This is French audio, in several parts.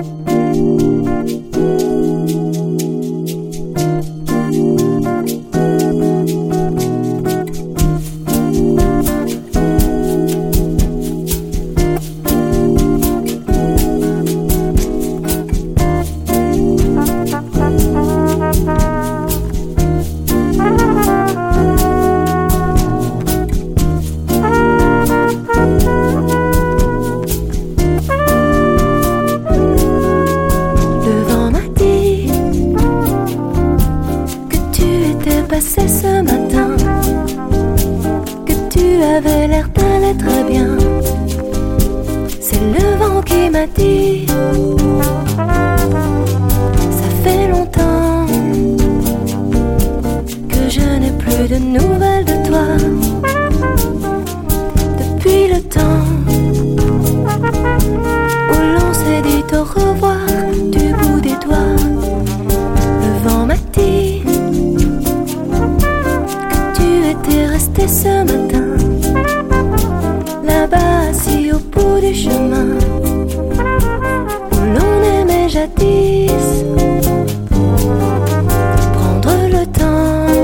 Passé ce matin, que tu avais l'air d'aller très bien. C'est le vent qui m'a dit, ça fait longtemps que je n'ai plus de nouvelles de toi. Depuis le temps où l'on s'est dit au revoir du bout des doigts, le vent m'a dit, t'es resté ce matin, là-bas assis au bout du chemin, où l'on aimait jadis, prendre le temps,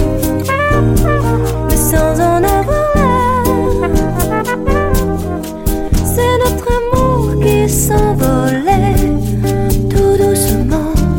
mais sans en avoir l'air. C'est notre amour qui s'envolait tout doucement.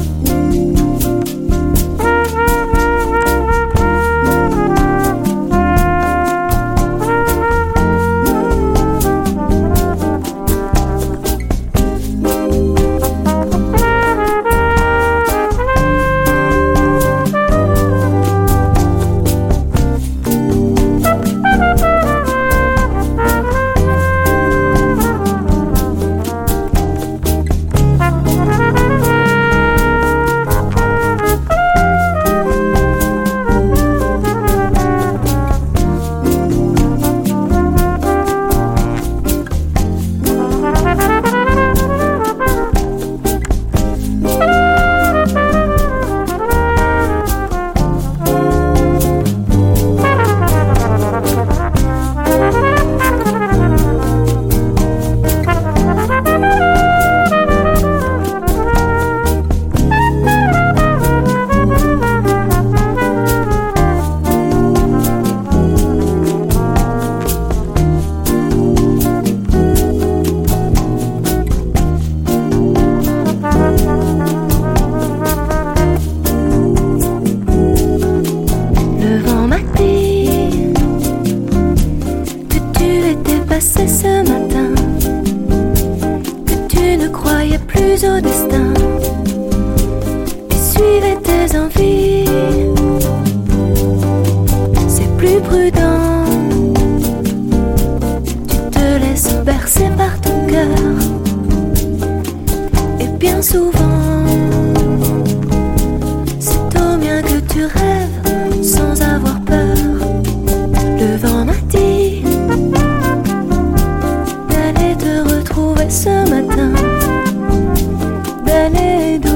Passé ce matin, que tu ne croyais plus au destin et suivais tes envies. C'est plus prudent, tu te laisses bercer par ton cœur. Et bien souvent, c'est au mien que tu rêves sans avoir peur. Le vent m'a dit ce matin, d'aller